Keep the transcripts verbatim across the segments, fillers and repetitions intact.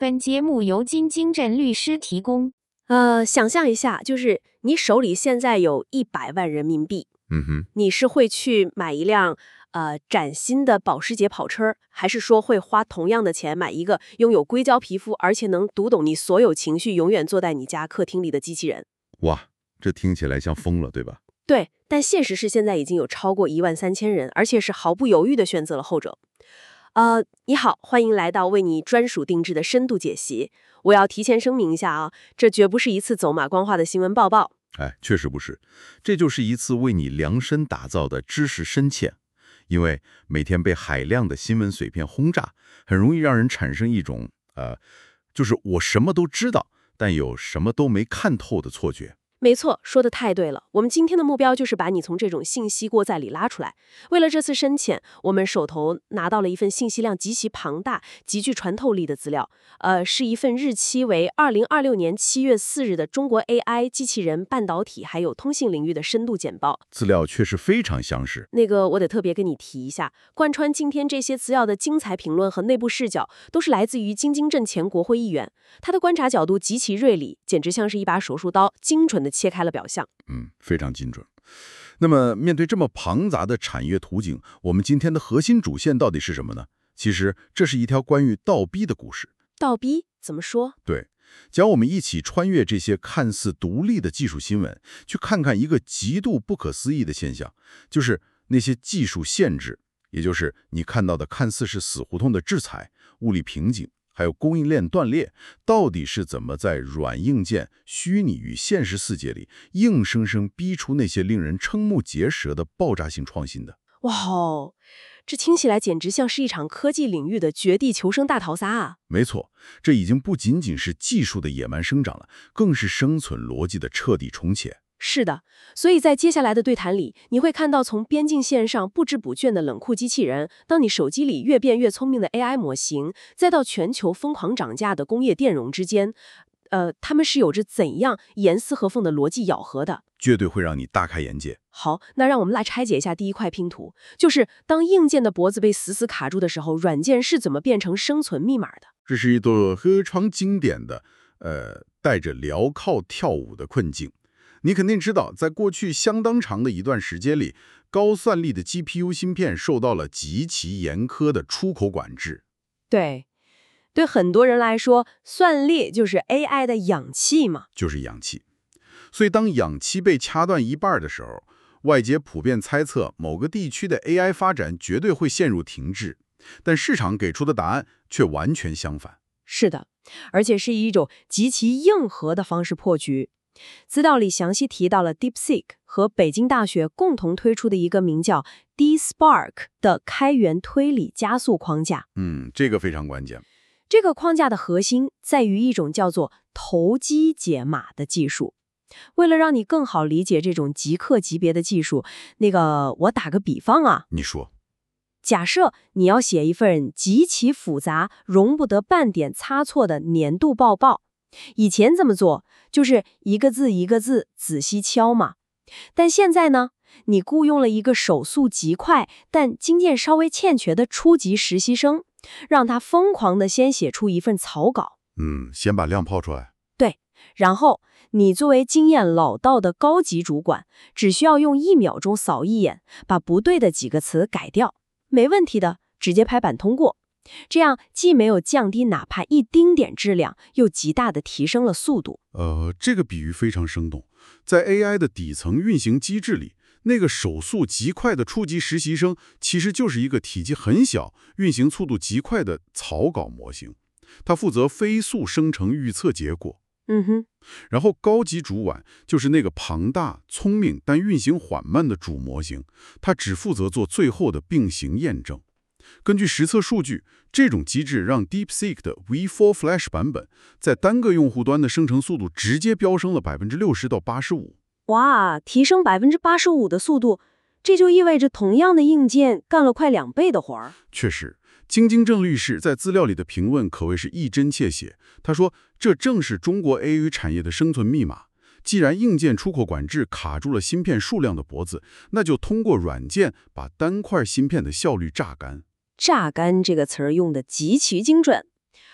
本节目由金京镇律师提供。 呃，想象一下，就是你手里现在有一百万人民币， 嗯哼， 你是会去买一辆呃崭新的保时捷跑车，还是说会花同样的钱买一个拥有硅胶皮肤，而且能读懂你所有情绪，永远坐在你家客厅里的机器人？ 哇，这听起来像疯了，对吧？ 对，但现实是现在已经有超过一万三千人，而且是毫不犹豫地选择了后者。呃，你好，欢迎来到为你专属定制的深度解析。我要提前声明一下啊，这绝不是一次走马观花的新闻报报。 哎，确实不是，这就是一次为你量身打造的知识深嵌。因为每天被海量的新闻碎片轰炸，很容易让人产生一种呃，就是我什么都知道，但有什么都没看透的错觉。 没错，说的太对了。我们今天的目标就是把你从这种信息锅仔里拉出来。为了这次深潜，我们手头拿到了一份信息量极其庞大、极具穿透力的资料。呃，是一份日期为二零二六年七月四日的中国 A I、机器人、半导体还有通信领域的深度简报。 资料确实非常详实。 那个，我得特别跟你提一下，贯穿今天这些资料的精彩评论和内部视角，都是来自于京津镇前国会议员。他的观察角度极其锐利，简直像是一把手术刀，精准地切开了表象。 嗯，非常精准。那么，面对这么庞杂的产业图景，我们今天的核心主线到底是什么呢？其实，这是一条关于倒逼的故事。 倒逼怎么说？ 对，将我们一起穿越这些看似独立的技术新闻，去看看一个极度不可思议的现象，就是那些技术限制，也就是你看到的看似是死胡同的制裁、物理瓶颈，还有供应链断裂，到底是怎么在软硬件、虚拟与现实世界里，硬生生逼出那些令人瞠目结舌的爆炸性创新的？ 哇哦，这听起来简直像是一场科技领域的绝地求生大逃杀啊！ 没错，这已经不仅仅是技术的野蛮生长了，更是生存逻辑的彻底重启。 是的，所以在接下来的对谈里，你会看到从边境线上不知不觉的冷酷机器人，到你手机里越变越聪明的 A I 模型，再到全球疯狂涨价的工业电容之间，呃，他们是有着怎样严丝合缝的逻辑咬合的？ 绝对会让你大开眼界。 好，那让我们来拆解一下第一块拼图，就是当硬件的脖子被死死卡住的时候，软件是怎么变成生存密码的？ 这是一段非常经典的，呃，带着镣铐跳舞的困境。你肯定知道，在过去相当长的一段时间里，高算力的 G P U 芯片受到了极其严苛的出口管制。 对，对很多人来说，算力就是 A I 的氧气嘛。 就是氧气。所以当氧气被掐断一半的时候，外界普遍猜测某个地区的 A I 发展绝对会陷入停滞，但市场给出的答案却完全相反。 是的，而且是以一种极其硬核的方式破局。资料里详细提到了 DeepSeek 和北京大学共同推出的一个名叫 DeSpark 的开源推理加速框架。 嗯，这个非常关键。 这个框架的核心在于一种叫做投机解码的技术。为了让你更好理解这种极客级别的技术，那个我打个比方啊， 你说， 假设你要写一份极其复杂、容不得半点差错的年度报告，以前怎么做？就是一个字一个字仔细敲嘛。但现在呢，你雇佣了一个手速极快但经验稍微欠缺的初级实习生，让他疯狂地先写出一份草稿。 嗯，先把量抛出来。 对，然后你作为经验老道的高级主管，只需要用一秒钟扫一眼，把不对的几个词改掉，没问题的，直接拍板通过。这样既没有降低哪怕一丁点质量，又极大地提升了速度。 呃，这个比喻非常生动。在 A I 的底层运行机制里，那个手速极快的初级实习生，其实就是一个体积很小、运行速度极快的草稿模型。它负责飞速生成预测结果。 嗯哼。 然后高级主管就是那个庞大、聪明但运行缓慢的主模型，它只负责做最后的并行验证。根据实测数据，这种机制让 DeepSeek 的 V 四 Flash 版本在单个用户端的生成速度直接飙升了 百分之六十到八十五。 哇，提升 百分之八十五 的速度，这就意味着同样的硬件干了快两倍的活儿。 确实，京津镇律师在资料里的评论可谓是一针见血。他说，这正是中国 A I 产业的生存密码。既然硬件出口管制卡住了芯片数量的脖子，那就通过软件把单块芯片的效率榨干。 榨干这个词儿用的极其精准，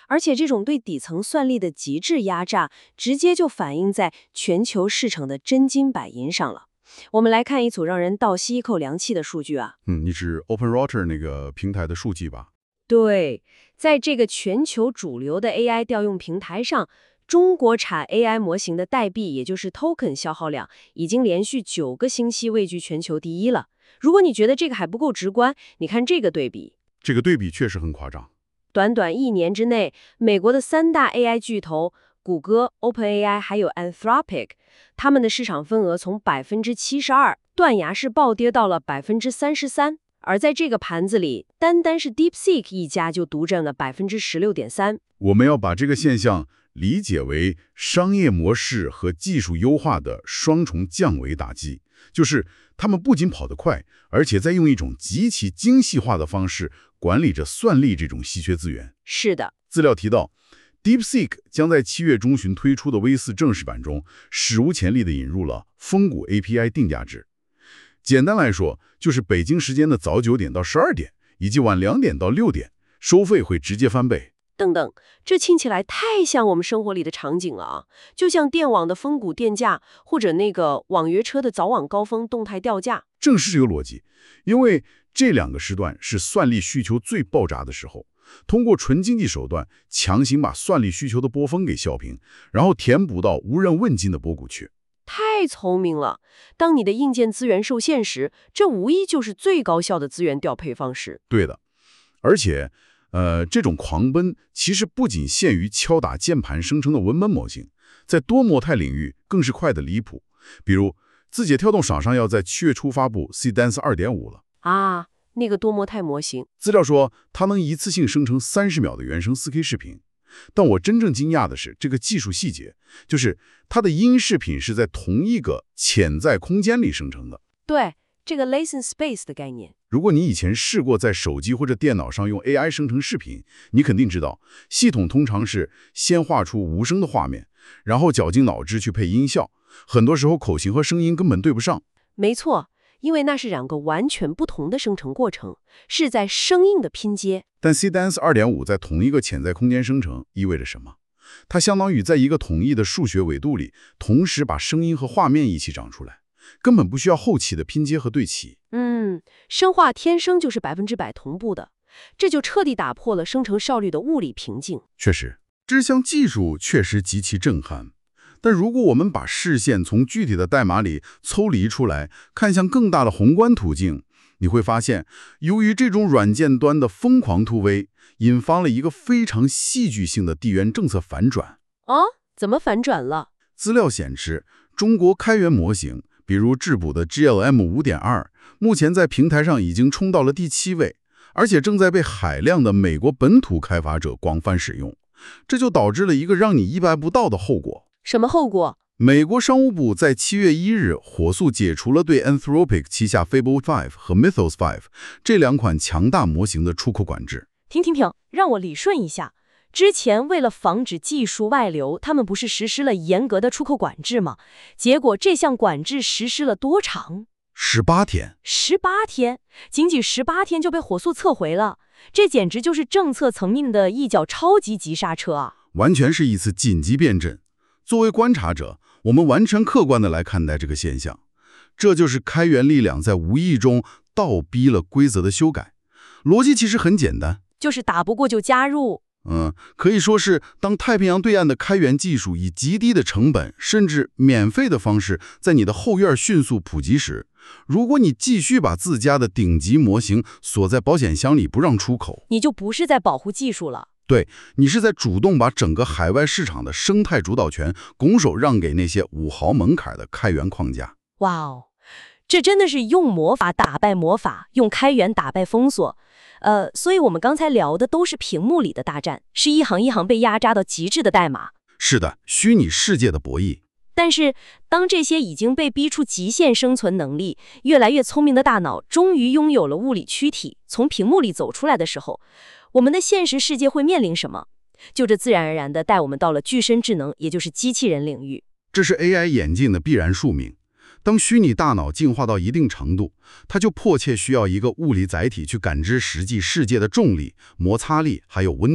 而且这种对底层算力的极致压榨，直接就反映在全球市场的真金白银上了。我们来看一组让人倒吸一口凉气的数据啊。 嗯，你指 OpenRouter 那个平台的数据吧？ 对，在这个全球主流的 A I 调用平台上，中国产 A I 模型的代币，也就是 token 消耗量，已经连续九个星期位居全球第一了。如果你觉得这个还不够直观，你看这个对比。 这个对比确实很夸张。 短短一年之内，美国的三大 A I 巨头谷歌、OpenAI 还有 Anthropic， 他们的市场份额从百分之七十二断崖式暴跌到了百分之三十三。而在这个盘子里，单单是 DeepSeek 一家就独占了百分之十六点三。 我们要把这个现象理解为商业模式和技术优化的双重降维打击，就是他们不仅跑得快，而且在用一种极其精细化的方式管理着算力这种稀缺资源。 是的， 资料提到 DeepSeek 将在七月中旬推出的 V 四 正式版中史无前例地引入了峰谷 A P I 定价制。简单来说，就是北京时间的早九点到十二点，以及晚两点到六点，收费会直接翻倍。 等等，这听起来太像我们生活里的场景了啊！就像电网的峰谷电价，或者那个网约车的早晚高峰动态调价。 正是这个逻辑，因为这两个时段是算力需求最爆炸的时候，通过纯经济手段强行把算力需求的波峰给削平，然后填补到无人问津的波谷去。 太聪明了！当你的硬件资源受限时，这无疑就是最高效的资源调配方式。 对的，而且，呃，这种狂奔其实不仅限于敲打键盘生成的文本模型，在多模态领域更是快得离谱。比如，字节跳动厂商要在七月初发布 Seedance 二点五了啊，那个多模态模型。 资料说，它能一次性生成三十秒的原生 四 K 视频。但我真正惊讶的是这个技术细节，就是它的音视频是在同一个潜在空间里生成的。 对，这个 latent space 的概念。 如果你以前试过在手机或者电脑上用 A I 生成视频，你肯定知道，系统通常是先画出无声的画面，然后绞尽脑汁去配音效，很多时候口型和声音根本对不上。 没错。因为那是两个完全不同的生成过程，是在生硬的拼接。 但 Seedance 二点五 在同一个潜在空间生成意味着什么？它相当于在一个统一的数学维度里，同时把声音和画面一起长出来，根本不需要后期的拼接和对齐。 嗯，生化天生就是百分之百同步的，这就彻底打破了生成效率的物理瓶颈。 确实，这项技术确实极其震撼。但如果我们把视线从具体的代码里抽离出来，看向更大的宏观途径，你会发现，由于这种软件端的疯狂突围，引发了一个非常戏剧性的地缘政策反转。 哦，怎么反转了？ 资料显示，中国开源模型，比如质朴的 G L M 五点二，目前在平台上已经冲到了第七位，而且正在被海量的美国本土开发者广泛使用。这就导致了一个让你意外不到的后果。 什么后果？ 美国商务部在七月一日火速解除了对 Anthropic 旗下 Fable 五和 Mythos 五这两款强大模型的出口管制。 停停停，让我理顺一下。之前为了防止技术外流，他们不是实施了严格的出口管制吗？结果这项管制实施了多长？ 十八天。 十八天，仅仅十八天就被火速撤回了，这简直就是政策层面的一脚超级急刹车啊！ 完全是一次紧急变阵。作为观察者，我们完全客观地来看待这个现象，这就是开源力量在无意中倒逼了规则的修改。逻辑其实很简单， 就是打不过就加入。 嗯，可以说是当太平洋对岸的开源技术以极低的成本，甚至免费的方式在你的后院迅速普及时，如果你继续把自家的顶级模型锁在保险箱里不让出口， 你就不是在保护技术了。 对，你是在主动把整个海外市场的生态主导权拱手让给那些五毫门槛的开源框架。 哇哦，这真的是用魔法打败魔法，用开源打败封锁。呃，所以我们刚才聊的都是屏幕里的大战，是一行一行被压榨到极致的代码。 是的，虚拟世界的博弈。 但是，当这些已经被逼出极限生存能力、越来越聪明的大脑终于拥有了物理躯体，从屏幕里走出来的时候，我们的现实世界会面临什么？就这自然而然地带我们到了具身智能，也就是机器人领域。 这是 A I 演进的必然宿命。当虚拟大脑进化到一定程度，它就迫切需要一个物理载体去感知实际世界的重力、摩擦力还有温度。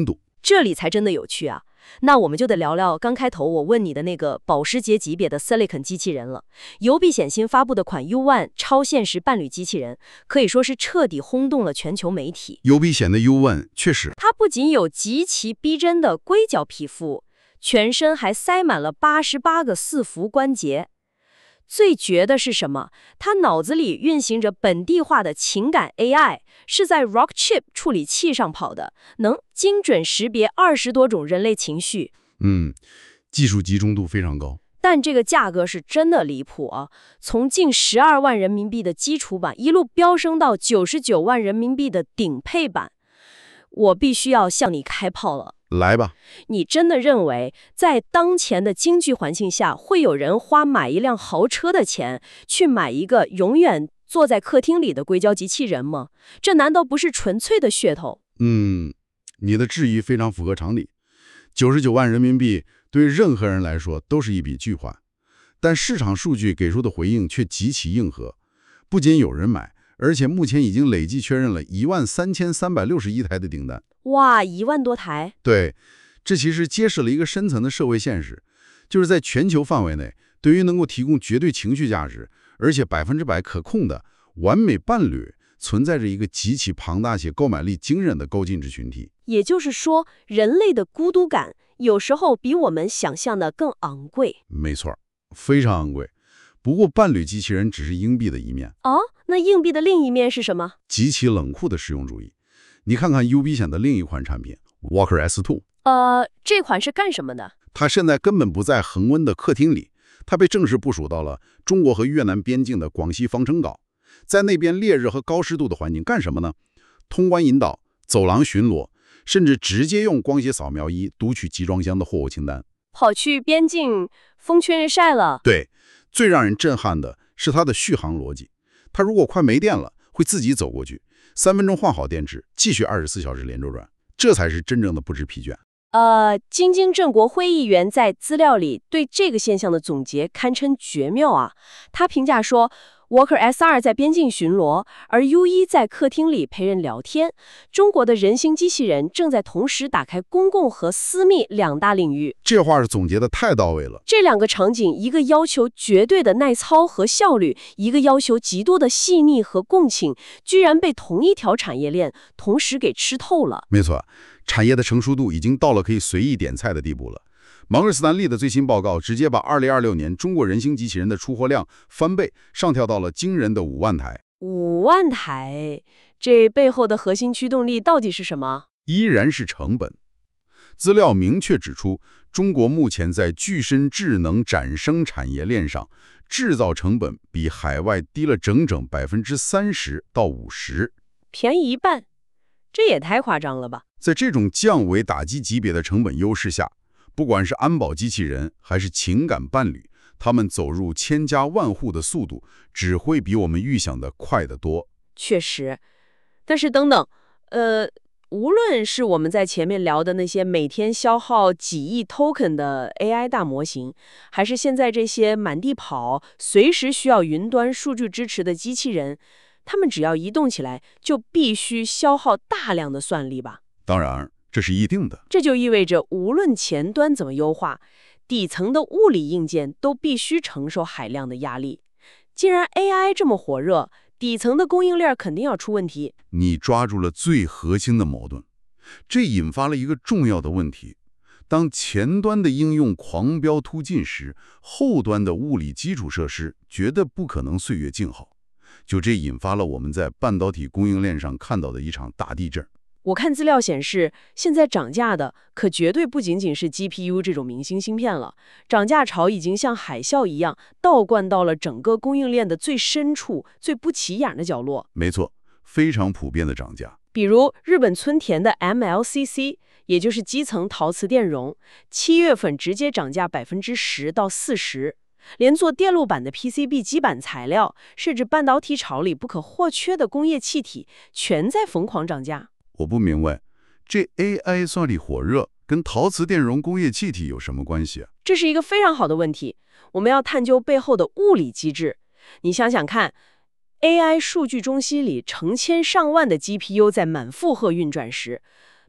这里才真的有趣啊。那我们就得聊聊刚开头我问你的那个保时捷级别的 Silicon 机器人了。邮必显新发布的款 U 一 超现实伴侣机器人，可以说是彻底轰动了全球媒体。 邮必显的 U 一 确实， 它不仅有极其逼真的龟角皮肤，全身还塞满了八十八个四幅关节。最绝的是什么？他脑子里运行着本地化的情感 A I， 是在 Rockchip 处理器上跑的，能精准识别二十多种人类情绪。 嗯，技术集中度非常高。 但这个价格是真的离谱啊！从近十二万人民币的基础版一路飙升到九十九万人民币的顶配版，我必须要向你开炮了。 来吧， 你真的认为在当前的经济环境下，会有人花买一辆豪车的钱去买一个永远坐在客厅里的硅胶机器人吗？这难道不是纯粹的噱头？ 嗯，你的质疑非常符合常理。九十九万人民币对任何人来说都是一笔巨款，但市场数据给出的回应却极其硬核，不仅有人买，而且目前已经累计确认了一万三千三百六十一台的订单。 哇，一万多台！ 对，这其实揭示了一个深层的社会现实，就是在全球范围内，对于能够提供绝对情绪价值，而且百分之百可控的完美伴侣，存在着一个极其庞大且购买力惊人的高净值群体。 也就是说，人类的孤独感有时候比我们想象的更昂贵。 没错，非常昂贵。不过，伴侣机器人只是硬币的一面。 哦，那硬币的另一面是什么？ 极其冷酷的实用主义。你看看 U B 显的另一款产品 Walker S 二。 呃，这款是干什么的？ 它现在根本不在恒温的客厅里，它被正式部署到了中国和越南边境的广西防城岛。在那边烈日和高湿度的环境干什么呢？通关引导、走廊巡逻，甚至直接用光学扫描仪读取集装箱的货物清单。 跑去边境风吹日晒了。 对，最让人震撼的是它的续航逻辑。它如果快没电了，会自己走过去，三分钟换好电池，继续二十四小时连轴转，这才是真正的不知疲倦。 呃，京津镇国会议员在资料里对这个现象的总结堪称绝妙啊。他评价说 ，Walker S 二 在边境巡逻，而 U 一 在客厅里陪人聊天。中国的人形机器人正在同时打开公共和私密两大领域。 这话是总结的太到位了。 这两个场景，一个要求绝对的耐操和效率，一个要求极多的细腻和共情，居然被同一条产业链同时给吃透了。 没错，产业的成熟度已经到了可以随意点菜的地步了。芒格斯坦利的最新报告直接把二零二六年中国人形机器人的出货量翻倍，上调到了惊人的五万台。 五万台，这背后的核心驱动力到底是什么？ 依然是成本。资料明确指出，中国目前在具身智能展生产业链上，制造成本比海外低了整整百分之三十到五十， 便宜一半，这也太夸张了吧！ 在这种降维打击级别的成本优势下，不管是安保机器人还是情感伴侣，他们走入千家万户的速度，只会比我们预想的快得多。 确实，但是等等，呃，无论是我们在前面聊的那些每天消耗几亿 token 的 A I 大模型，还是现在这些满地跑、随时需要云端数据支持的机器人，他们只要移动起来，就必须消耗大量的算力吧？ 当然，这是一定的。 这就意味着，无论前端怎么优化，底层的物理硬件都必须承受海量的压力。既然 A I 这么火热，底层的供应链肯定要出问题。 你抓住了最核心的矛盾，这引发了一个重要的问题：当前端的应用狂飙突进时，后端的物理基础设施绝对不可能岁月静好。就这引发了我们在半导体供应链上看到的一场大地震。 我看资料显示，现在涨价的可绝对不仅仅是 G P U 这种明星芯片了，涨价潮已经像海啸一样倒灌到了整个供应链的最深处、最不起眼的角落。 没错，非常普遍的涨价。 比如日本村田的 M L C C， 也就是基层陶瓷电容，七月份直接涨价百分之十到四十。连做电路板的 P C B 基板材料，甚至半导体潮里不可或缺的工业气体，全在疯狂涨价。 我不明白，这 A I 算力火热跟陶瓷电容工业气体有什么关系啊？ 这是一个非常好的问题，我们要探究背后的物理机制。你想想看 ，A I 数据中心里成千上万的 G P U 在满负荷运转时，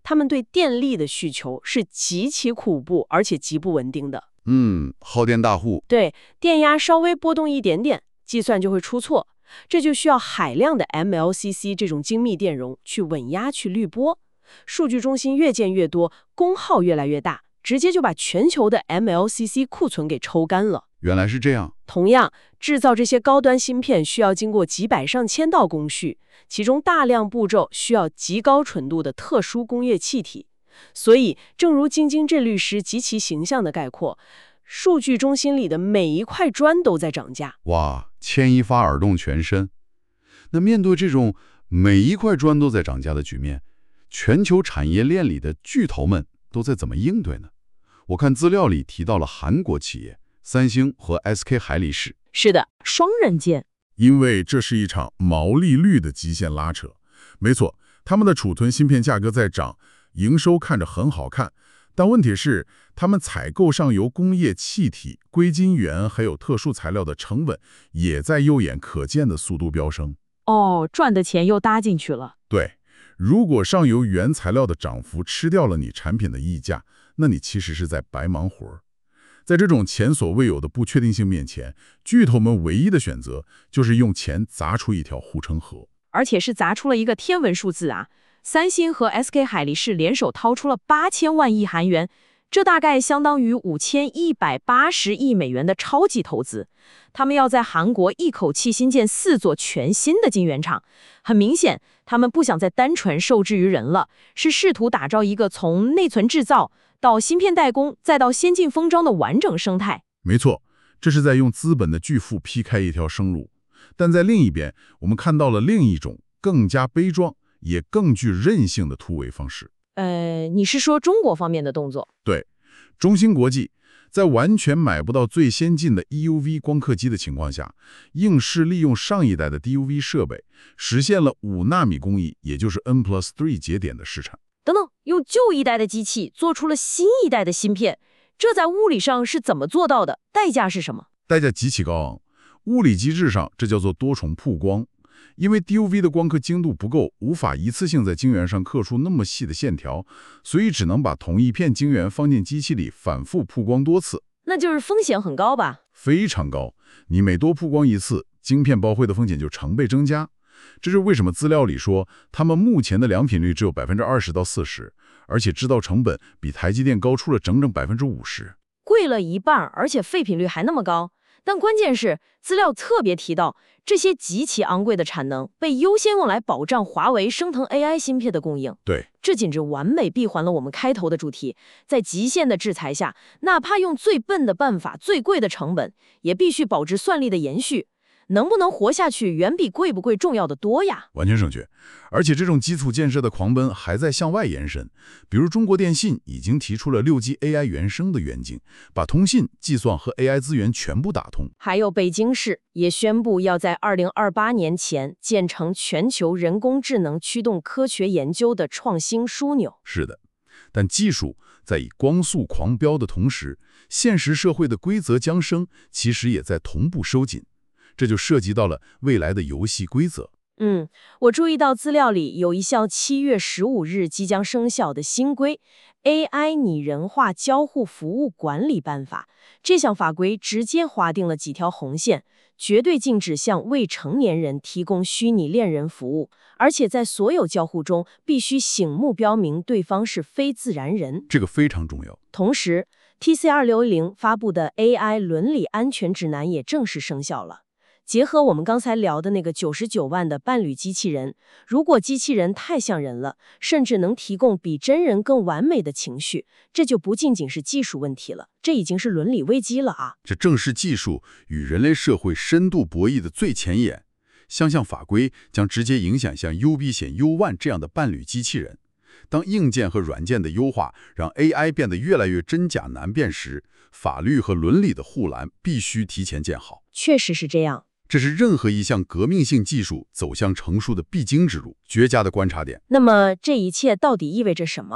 他们对电力的需求是极其恐怖而且极不稳定的。 嗯，耗电大户。 对，电压稍微波动一点点，计算就会出错，这就需要海量的 M L C C 这种精密电容去稳压、去滤波。数据中心越建越多，功耗越来越大，直接就把全球的 M L C C 库存给抽干了。 原来是这样。 同样，制造这些高端芯片需要经过几百上千道工序，其中大量步骤需要极高纯度的特殊工业气体。所以，正如晶晶郑律师极其形象的概括，数据中心里的每一块砖都在涨价。 哇，牵一发而动全身。那面对这种每一块砖都在涨价的局面，全球产业链里的巨头们都在怎么应对呢？我看资料里提到了韩国企业三星和 S K 海力士。 是的，双刃剑。 因为这是一场毛利率的极限拉扯。没错，他们的储存芯片价格在涨，营收看着很好看，但问题是，他们采购上游工业气体、硅晶圆还有特殊材料的成本也在肉眼可见的速度飙升。 哦，赚的钱又搭进去了。 对，如果上游原材料的涨幅吃掉了你产品的溢价，那你其实是在白忙活儿。在这种前所未有的不确定性面前，巨头们唯一的选择就是用钱砸出一条护城河， 而且是砸出了一个天文数字啊！三星和 S K 海力士联手掏出了八千万亿韩元，这大概相当于五千一百八十亿美元的超级投资。他们要在韩国一口气新建四座全新的晶圆厂。很明显，他们不想再单纯受制于人了，是试图打造一个从内存制造到芯片代工，再到先进封装的完整生态。 没错，这是在用资本的巨富劈开一条生路。但在另一边，我们看到了另一种更加悲壮也更具韧性的突围方式。 呃，你是说中国方面的动作？ 对，中芯国际在完全买不到最先进的 E U V 光刻机的情况下，硬是利用上一代的 D U V 设备，实现了五纳米工艺，也就是 N plus 三 节点的试产。 等等，用旧一代的机器做出了新一代的芯片，这在物理上是怎么做到的？代价是什么？ 代价极其高昂。物理机制上，这叫做多重曝光。因为 D U V 的光刻精度不够，无法一次性在晶圆上刻出那么细的线条，所以只能把同一片晶圆放进机器里反复曝光多次。 那就是风险很高吧？ 非常高，你每多曝光一次，晶片报废的风险就成倍增加。这是为什么资料里说，他们目前的良品率只有 百分之二十到百分之四十， 而且制造成本比台积电高出了整整 百分之五十， 贵了一半，而且废品率还那么高。但关键是，资料特别提到，这些极其昂贵的产能被优先用来保障华为升腾 A I 芯片的供应。 对， 这简直完美闭环了我们开头的主题。在极限的制裁下，哪怕用最笨的办法、最贵的成本，也必须保持算力的延续。能不能活下去，远比贵不贵重要的多呀！ 完全正确。而且这种基础建设的狂奔还在向外延伸，比如中国电信已经提出了 六 G A I 原生的远景，把通信、计算和 A I 资源全部打通。 还有北京市也宣布要在二零二八年前建成全球人工智能驱动科学研究的创新枢纽。 是的，但技术在以光速狂飙的同时，现实社会的规则僵生其实也在同步收紧。这就涉及到了未来的游戏规则。 嗯，我注意到资料里有一项七月十五日即将生效的新规 A I 拟人化交互服务管理办法。这项法规直接划定了几条红线，绝对禁止向未成年人提供虚拟恋人服务，而且在所有交互中必须醒目标明对方是非自然人。 这个非常重要。 同时 T C 二六一零 发布的 A I 伦理安全指南也正式生效了。结合我们刚才聊的那个九十九万的伴侣机器人，如果机器人太像人了，甚至能提供比真人更完美的情绪，这就不仅仅是技术问题了，这已经是伦理危机了啊！ 这正是技术与人类社会深度博弈的最前沿。相像法规将直接影响像 U B 险 U 万这样的伴侣机器人。当硬件和软件的优化让 A I 变得越来越真假难辨时，法律和伦理的护栏必须提前建好。 确实是这样。 这是任何一项革命性技术走向成熟的必经之路，绝佳的观察点。 那么这一切到底意味着什么？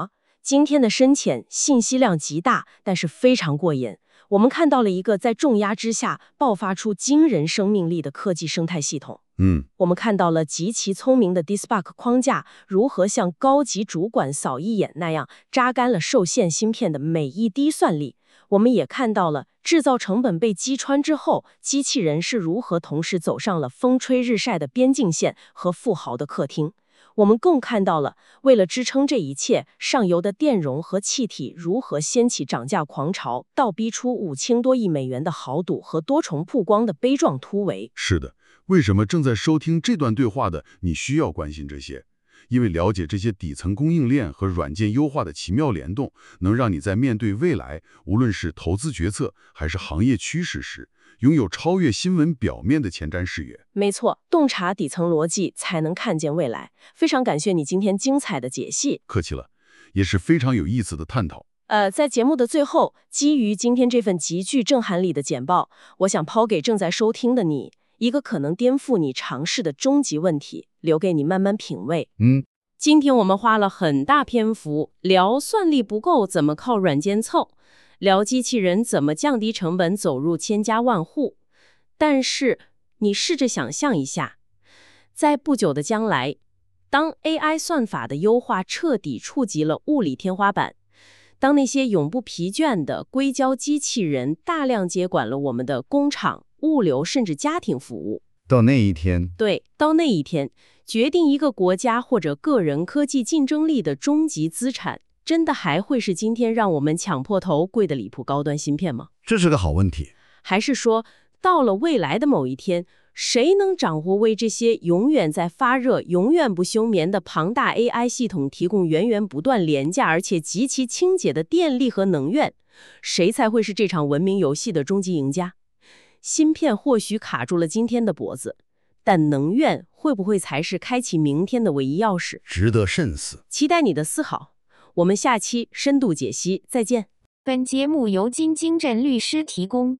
今天的深浅信息量极大，但是非常过瘾。我们看到了一个在重压之下爆发出惊人生命力的科技生态系统。 嗯， 我们看到了极其聪明的 DeSpark 框架如何像高级主管扫一眼那样扎干了受限芯片的每一滴算力。我们也看到了制造成本被击穿之后，机器人是如何同时走上了风吹日晒的边境线和富豪的客厅。我们更看到了为了支撑这一切，上游的电容和气体如何掀起涨价狂潮，倒逼出五千多亿美元的豪赌和多重曝光的悲壮突围。 是的，为什么正在收听这段对话的你需要关心这些？因为了解这些底层供应链和软件优化的奇妙联动，能让你在面对未来，无论是投资决策还是行业趋势时，拥有超越新闻表面的前瞻视野。 没错，洞察底层逻辑才能看见未来。非常感谢你今天精彩的解析。 客气了，也是非常有意思的探讨。 呃，在节目的最后，基于今天这份极具震撼力的简报，我想抛给正在收听的你一个可能颠覆你尝试的终极问题，留给你慢慢品味。 嗯， 今天我们花了很大篇幅聊算力不够怎么靠软件凑，聊机器人怎么降低成本走入千家万户。但是你试着想象一下，在不久的将来，当 A I 算法的优化彻底触及了物理天花板，当那些永不疲倦的硅胶机器人大量接管了我们的工厂、物流甚至家庭服务， 到那一天， 对，到那一天，决定一个国家或者个人科技竞争力的终极资产，真的还会是今天让我们抢破头贵的离谱高端芯片吗？ 这是个好问题。 还是说，到了未来的某一天，谁能掌握为这些永远在发热、永远不休眠的庞大 A I 系统提供源源不断、廉价而且极其清洁的电力和能源？谁才会是这场文明游戏的终极赢家？芯片或许卡住了今天的脖子，但能源会不会才是开启明天的唯一钥匙？ 值得慎思。 期待你的思考。我们下期深度解析再见。 本节目由金京镇律师提供。